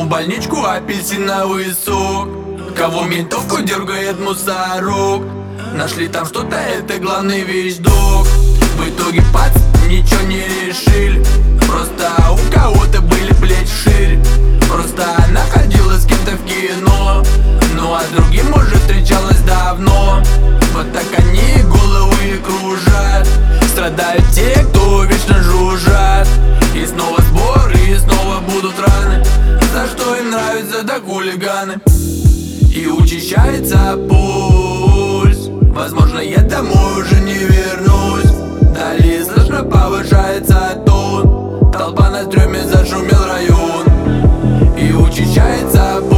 в больничку апельсиновый сок. Кого ментовку дергает мусорок. Нашли там что-то, это главный вещдок. В итоге пац, ничего не решили. Просто у кого-то были плечи шире. Просто она ходила с кем-то в кино. Ну а другим уже встречалась давно. Вот так они головы кружат. Страдают те, кто вечно жужжат. И снова сборы, и снова будут раны. За что им нравятся да хулиганы. И учащается пульс. Возможно, я домой уже не вернусь. Далее слышно повышается тон. Толпа на стреме, зашумел район. И учащается пульс.